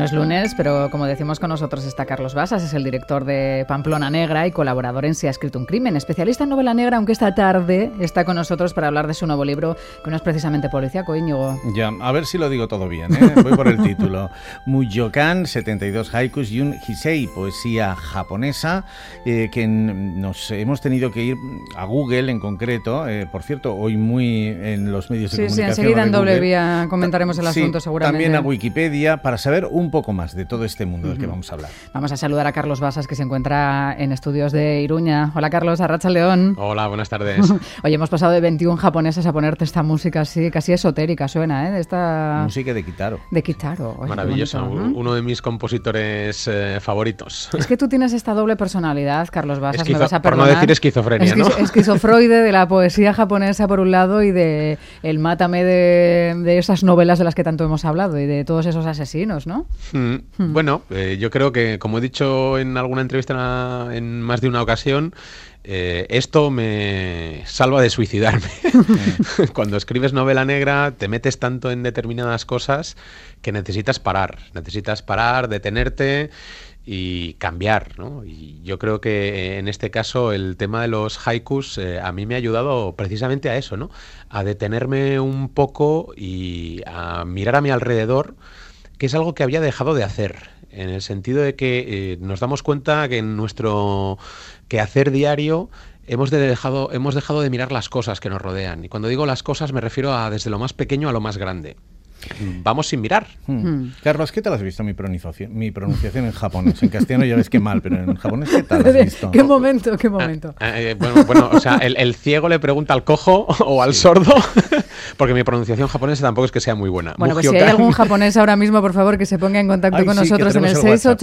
es lunes, pero como decimos, con nosotros está Carlos Basas, es el director de Pamplona Negra y colaborador en Si ha escrito un crimen, especialista en novela negra, aunque esta tarde está con nosotros para hablar de su nuevo libro, que no es precisamente policíaco, Íñigo. Ya, a ver si lo digo todo bien, ¿eh? Voy por el título. Muyokan, 72 haikus y un hisei, poesía japonesa, que nos hemos tenido que ir a Google en concreto, por cierto, hoy muy en los medios de comunicación. Sí, enseguida en doble vía comentaremos el asunto, seguramente. También a Wikipedia, para saber un poco más de todo este mundo del que vamos a hablar. Vamos a saludar a Carlos Basas, que se encuentra en estudios de Iruña. Hola, Carlos, arratsaldeon. Hola, buenas tardes. Oye, hemos pasado de 21 japoneses a ponerte esta música así, casi esotérica suena, ¿eh? De esta... música de Kitaro. De Kitaro. Oye, maravillosa, bonito, ¿no? Uno de mis compositores favoritos. Es que tú tienes esta doble personalidad, Carlos Basas, me vas a perdonar. Por no decir esquizofrenia, ¿no? Esquizofroide de la poesía japonesa por un lado y de el mátame de esas novelas de las que tanto hemos hablado y de todos esos asesinos, ¿no? Bueno, yo creo que, como he dicho en alguna entrevista en más de una ocasión, esto me salva de suicidarme. Cuando escribes novela negra te metes tanto en determinadas cosas que necesitas parar, detenerte y cambiar, ¿no? Y yo creo que en este caso el tema de los haikus a mí me ha ayudado precisamente a eso, ¿no? A detenerme un poco y a mirar a mi alrededor, que es algo que había dejado de hacer, en el sentido de que nos damos cuenta que en nuestro quehacer diario hemos dejado de mirar las cosas que nos rodean. Y cuando digo las cosas me refiero a desde lo más pequeño a lo más grande. Vamos sin mirar. Carlos, ¿qué tal has visto mi pronunciación en japonés? En castellano ya ves que mal, pero en japonés ¿qué tal has visto? ¿Qué momento? Bueno, o sea, el ciego le pregunta al cojo o al sordo, porque mi pronunciación japonesa tampoco es que sea muy buena. Bueno, pues si hay algún japonés ahora mismo, por favor, que se ponga en contacto con nosotros en el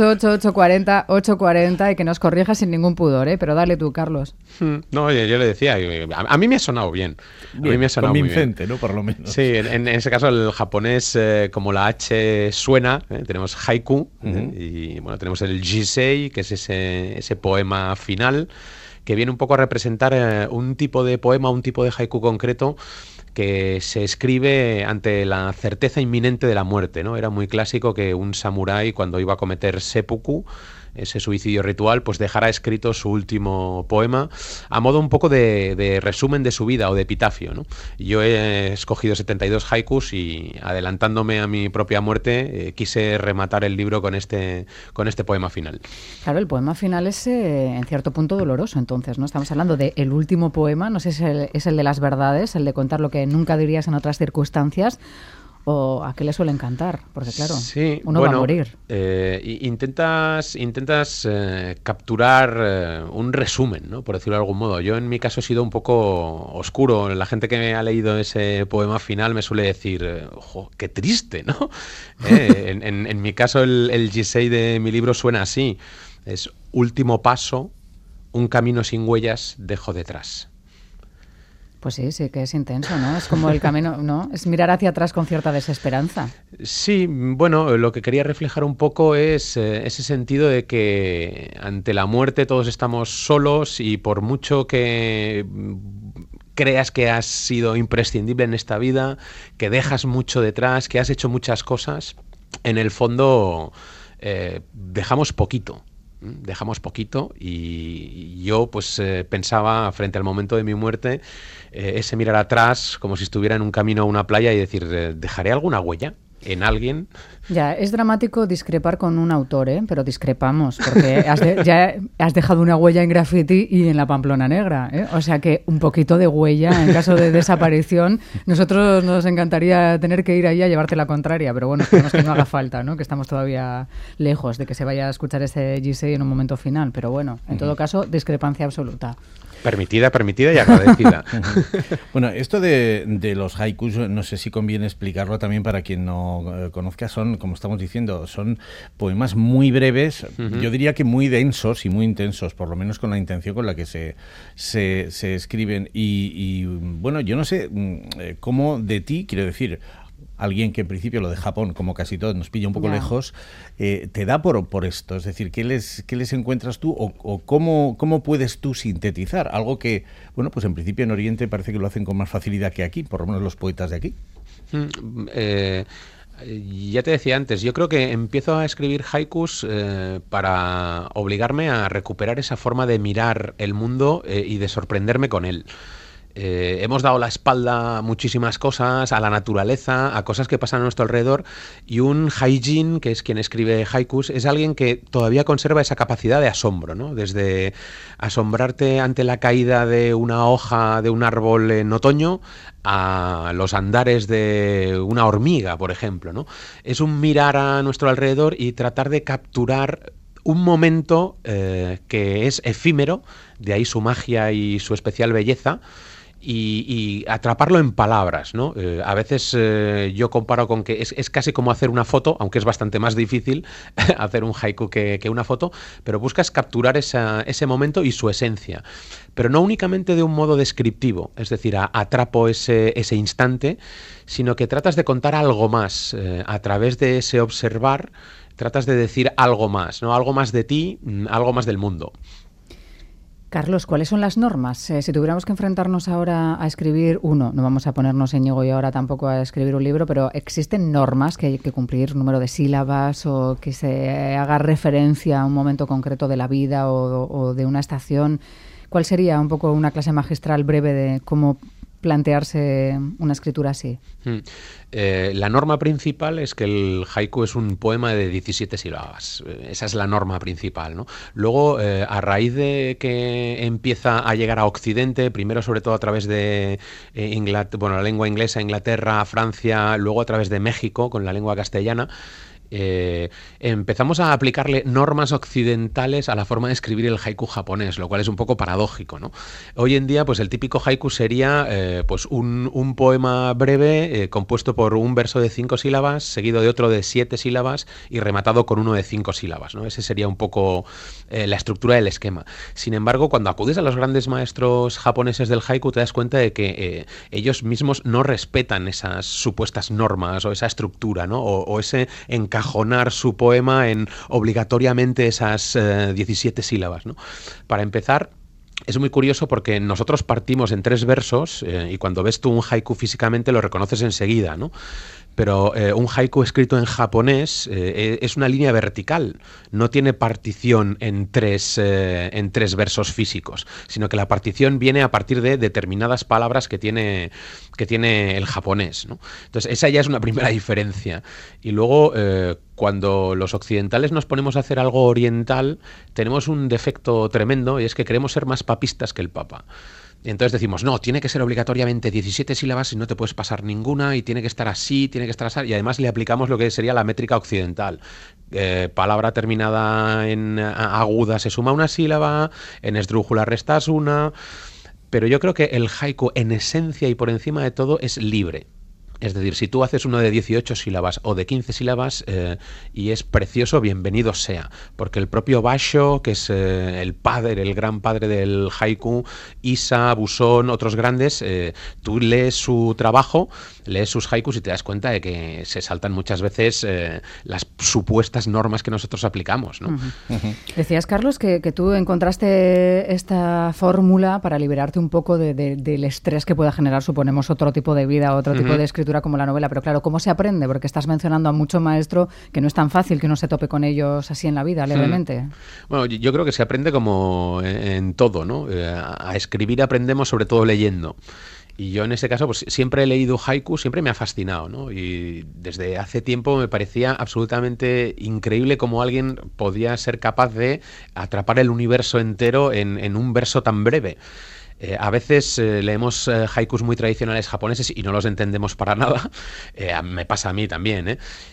688-840-840 y que nos corrija sin ningún pudor, ¿eh? Pero dale tú, Carlos. No, yo le decía, a mí me ha sonado bien. A mí me ha sonado convincente, muy bien, ¿no? Por lo menos. Sí, en ese caso el japonés, como la H suena, tenemos haiku, y bueno, tenemos el jisei, que es ese poema final, que viene un poco a representar un tipo de poema, un tipo de haiku concreto, que se escribe ante la certeza inminente de la muerte, ¿no? Era muy clásico que un samurái, cuando iba a cometer seppuku, ese suicidio ritual, pues dejara escrito su último poema a modo un poco de resumen de su vida o de epitafio, ¿no? Yo he escogido 72 haikus y, adelantándome a mi propia muerte, quise rematar el libro con este poema final. Claro, el poema final es en cierto punto doloroso, entonces, ¿no? Estamos hablando del último poema, no sé si es el de las verdades, el de contar lo que nunca dirías en otras circunstancias. ¿O a qué le suelen cantar? Porque claro, sí, uno va a morir. Intentas capturar un resumen, ¿no? Por decirlo de algún modo. Yo en mi caso he sido un poco oscuro. La gente que me ha leído ese poema final me suele decir, ojo, qué triste, ¿no? En mi caso el jisei de mi libro suena así. Es: último paso, un camino sin huellas dejo detrás. Pues sí que es intenso, ¿no? Es como el camino, ¿no? Es mirar hacia atrás con cierta desesperanza. Sí, bueno, lo que quería reflejar un poco es ese sentido de que ante la muerte todos estamos solos y por mucho que creas que has sido imprescindible en esta vida, que dejas mucho detrás, que has hecho muchas cosas, en el fondo dejamos poquito. Y yo pues pensaba frente al momento de mi muerte ese mirar atrás como si estuviera en un camino a una playa y decir, ¿dejaré alguna huella en alguien? Ya, es dramático discrepar con un autor, ¿eh? Pero discrepamos, porque ya has dejado una huella en graffiti y en la Pamplona Negra, ¿eh? O sea que un poquito de huella en caso de desaparición. Nosotros nos encantaría tener que ir ahí a llevarte la contraria, pero bueno, esperemos que no haga falta, ¿no? Que estamos todavía lejos de que se vaya a escuchar ese Gisei en un momento final, pero bueno, en todo caso, discrepancia absoluta. Permitida y agradecida. Bueno, esto de los haikus, no sé si conviene explicarlo también para quien no conozca. Son, como estamos diciendo, son poemas muy breves, yo diría que muy densos y muy intensos, por lo menos con la intención con la que se escriben. Y bueno, yo no sé cómo de ti, quiero decir, alguien que en principio lo de Japón, como casi todo, nos pilla un poco lejos, te da por esto. Es decir, ¿qué les encuentras tú o cómo puedes tú sintetizar algo que, bueno, pues en principio en Oriente parece que lo hacen con más facilidad que aquí, por lo menos los poetas de aquí? Ya te decía antes, yo creo que empiezo a escribir haikus para obligarme a recuperar esa forma de mirar el mundo y de sorprenderme con él. Hemos dado la espalda a muchísimas cosas, a la naturaleza, a cosas que pasan a nuestro alrededor, y un haijin, que es quien escribe haikus, es alguien que todavía conserva esa capacidad de asombro, ¿no? Desde asombrarte ante la caída de una hoja de un árbol en otoño a los andares de una hormiga, por ejemplo, ¿no? Es un mirar a nuestro alrededor y tratar de capturar un momento que es efímero, de ahí su magia y su especial belleza, y atraparlo en palabras, ¿no? A veces yo comparo con que es casi como hacer una foto, aunque es bastante más difícil hacer un haiku que una foto, pero buscas capturar ese momento y su esencia. Pero no únicamente de un modo descriptivo, es decir, atrapo ese instante, sino que tratas de contar algo más. A través de ese observar, tratas de decir algo más, ¿no? Algo más de ti, algo más del mundo. Carlos, ¿cuáles son las normas? Si tuviéramos que enfrentarnos ahora a escribir no vamos a ponernos Íñigo y ahora tampoco a escribir un libro, pero ¿existen normas que hay que cumplir, número de sílabas o que se haga referencia a un momento concreto de la vida o de una estación? ¿Cuál sería un poco una clase magistral breve de cómo plantearse una escritura así? La norma principal es que el haiku es un poema de 17 sílabas. Esa es la norma principal, ¿no? Luego, a raíz de que empieza a llegar a Occidente, primero sobre todo a través de la lengua inglesa, Inglaterra, Francia, luego a través de México con la lengua castellana, empezamos a aplicarle normas occidentales a la forma de escribir el haiku japonés, lo cual es un poco paradójico, ¿no? Hoy en día, pues el típico haiku sería pues un poema breve compuesto por un verso de 5 sílabas, seguido de otro de 7 sílabas y rematado con uno de 5 sílabas, ¿no? Ese sería un poco la estructura del esquema. Sin embargo, cuando acudes a los grandes maestros japoneses del haiku, te das cuenta de que ellos mismos no respetan esas supuestas normas o esa estructura, ¿no? O ese encajonar su poema en obligatoriamente esas 17 sílabas, ¿no? Para empezar, es muy curioso porque nosotros partimos en 3 versos y cuando ves tú un haiku físicamente lo reconoces enseguida, ¿no? Pero un haiku escrito en japonés es una línea vertical, no tiene partición en tres versos físicos, sino que la partición viene a partir de determinadas palabras que tiene el japonés, ¿no? Entonces esa ya es una primera diferencia. Y luego cuando los occidentales nos ponemos a hacer algo oriental, tenemos un defecto tremendo y es que queremos ser más papistas que el Papa. Y entonces decimos, no, tiene que ser obligatoriamente 17 sílabas y no te puedes pasar ninguna y tiene que estar así, tiene que estar así. Y además le aplicamos lo que sería la métrica occidental. Palabra terminada en aguda se suma una sílaba, en esdrújula restas una. Pero yo creo que el haiku en esencia y por encima de todo es libre. Es decir, si tú haces uno de 18 sílabas o de 15 sílabas y es precioso, bienvenido sea. Porque el propio Basho, que es el gran padre del haiku, Issa, Busón, otros grandes, tú lees su trabajo, lees sus haikus y te das cuenta de que se saltan muchas veces las supuestas normas que nosotros aplicamos, ¿no? Decías, Carlos, que tú encontraste esta fórmula para liberarte un poco del estrés que pueda generar, suponemos, otro tipo de vida, otro tipo de escritura como la novela, pero claro, ¿cómo se aprende? Porque estás mencionando a mucho maestro que no es tan fácil que uno se tope con ellos así en la vida, levemente. Bueno, yo creo que se aprende como en todo, ¿no? A escribir aprendemos sobre todo leyendo. Y yo en ese caso pues siempre he leído haiku, siempre me ha fascinado, ¿no? Y desde hace tiempo me parecía absolutamente increíble cómo alguien podía ser capaz de atrapar el universo entero en un verso tan breve. A veces leemos haikus muy tradicionales japoneses y no los entendemos para nada. Me pasa a mí también,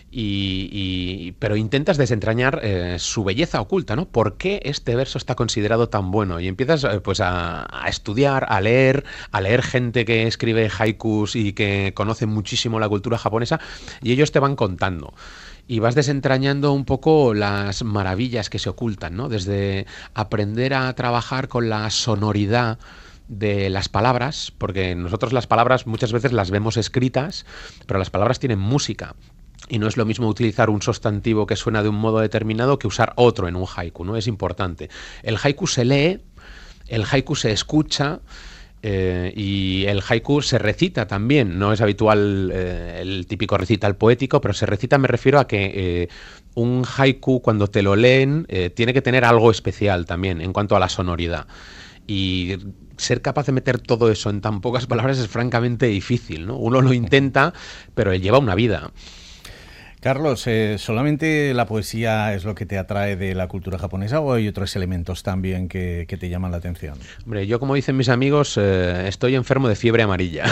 pero intentas desentrañar su belleza oculta, ¿no? ¿Por qué este verso está considerado tan bueno? Y empiezas pues a estudiar, a leer gente que escribe haikus y que conoce muchísimo la cultura japonesa y ellos te van contando. Y vas desentrañando un poco las maravillas que se ocultan, ¿no? Desde aprender a trabajar con la sonoridad de las palabras, porque nosotros las palabras muchas veces las vemos escritas, pero las palabras tienen música. Y no es lo mismo utilizar un sustantivo que suena de un modo determinado que usar otro en un haiku, ¿no? Es importante. El haiku se lee, el haiku se escucha, Y el haiku se recita también, no es habitual el típico recital poético, pero se recita, me refiero a que un haiku cuando te lo leen tiene que tener algo especial también en cuanto a la sonoridad. Y ser capaz de meter todo eso en tan pocas palabras es francamente difícil, ¿no? Uno lo intenta, pero lleva una vida. Carlos, ¿solamente la poesía es lo que te atrae de la cultura japonesa o hay otros elementos también que te llaman la atención? Hombre, yo, como dicen mis amigos, estoy enfermo de fiebre amarilla.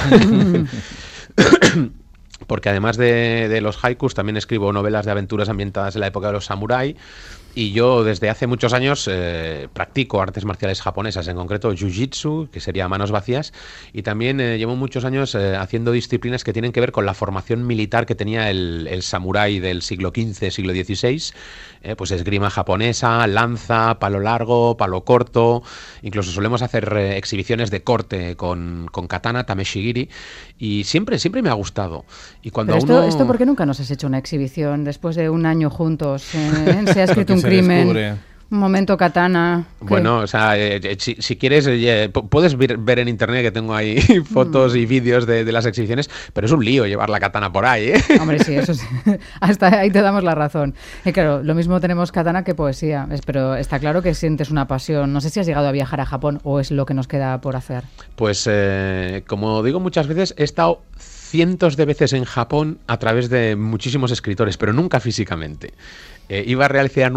Porque además de los haikus también escribo novelas de aventuras ambientadas en la época de los samurái. Y yo desde hace muchos años practico artes marciales japonesas, en concreto jiu-jitsu, que sería manos vacías, y también llevo muchos años haciendo disciplinas que tienen que ver con la formación militar que tenía el samurái del siglo XV, siglo XVI, pues esgrima japonesa, lanza, palo largo, palo corto, incluso solemos hacer exhibiciones de corte con katana, tameshigiri, y siempre me ha gustado. Y cuando ¿Esto por qué nunca nos has hecho una exhibición después de un año juntos? Se ha escrito un crimen, un momento katana. Bueno, o sea, si quieres, puedes ver en internet que tengo ahí fotos y vídeos de las exhibiciones, pero es un lío llevar la katana por ahí, ¿eh? Hombre, sí, eso sí. Hasta ahí te damos la razón. Claro, lo mismo tenemos katana que poesía, pero está claro que sientes una pasión. No sé si has llegado a viajar a Japón o es lo que nos queda por hacer. Pues, como digo muchas veces, he estado cientos de veces en Japón a través de muchísimos escritores, pero nunca físicamente. Iba a realizar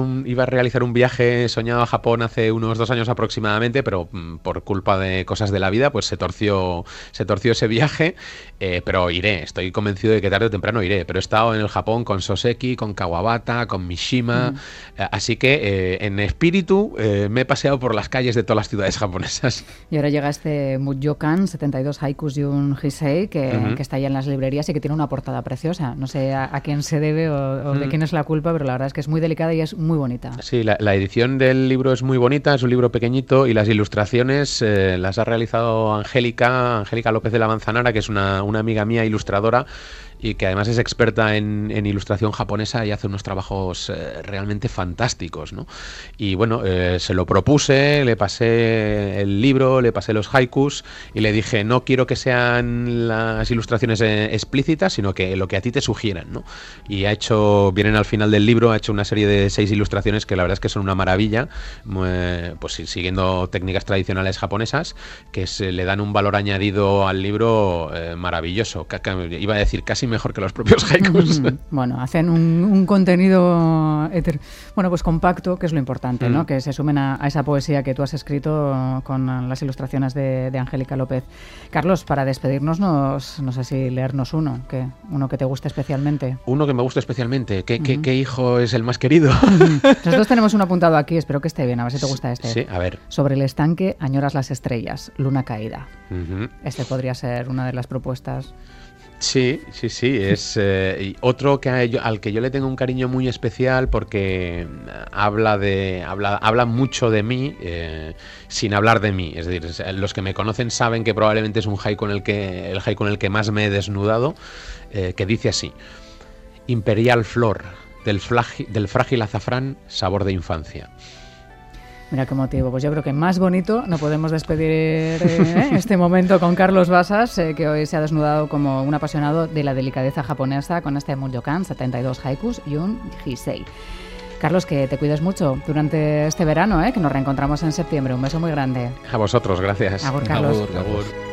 un viaje soñado a Japón hace unos 2 años aproximadamente, pero por culpa de cosas de la vida, pues se torció ese viaje, pero iré, estoy convencido de que tarde o temprano iré, pero he estado en el Japón con Soseki, con Kawabata, con Mishima, así que en espíritu me he paseado por las calles de todas las ciudades japonesas. Y ahora llega este Mudyokan, 72 haikus y un Heisei, que está ya en las librerías y que tiene una portada preciosa. No sé a quién se debe o de quién es la culpa, pero la verdad es que es muy delicada y es muy bonita. Sí, la edición del libro es muy bonita, es un libro pequeñito y las ilustraciones las ha realizado Angélica López de la Manzanara, que es una amiga mía ilustradora y que además es experta en ilustración japonesa y hace unos trabajos realmente fantásticos, ¿no? Y bueno, se lo propuse, le pasé el libro, le pasé los haikus y le dije, no quiero que sean las ilustraciones explícitas, sino que lo que a ti te sugieran, ¿no? Y vienen al final del libro, ha hecho una serie de 6 ilustraciones que la verdad es que son una maravilla, pues siguiendo técnicas tradicionales japonesas, que le dan un valor añadido al libro maravilloso. Iba a decir casi mejor que los propios haikus. Bueno, hacen un contenido pues compacto, que es lo importante, ¿no? Que se sumen a esa poesía que tú has escrito con las ilustraciones de Angélica López. Carlos, para despedirnos, no sé si leernos uno que te guste especialmente. Uno que me guste especialmente. ¿Qué hijo es el más querido? Nosotros tenemos uno apuntado aquí, espero que esté bien, a ver si te gusta este. Sí, a ver. Sobre el estanque añoras las estrellas, luna caída. Este podría ser una de las propuestas. Sí, es otro al que yo le tengo un cariño muy especial porque habla mucho de mí sin hablar de mí. Es decir, los que me conocen saben que probablemente es el haiku en el que más me he desnudado, que dice así: Imperial flor del frágil azafrán, sabor de infancia. Mira qué motivo. Pues yo creo que más bonito no podemos despedir este momento con Carlos Basas, que hoy se ha desnudado como un apasionado de la delicadeza japonesa con este Mudyokan, 72 haikus y un Heisei. Carlos, que te cuides mucho durante este verano, que nos reencontramos en septiembre. Un beso muy grande. A vosotros, gracias. Agur, Carlos. Agur.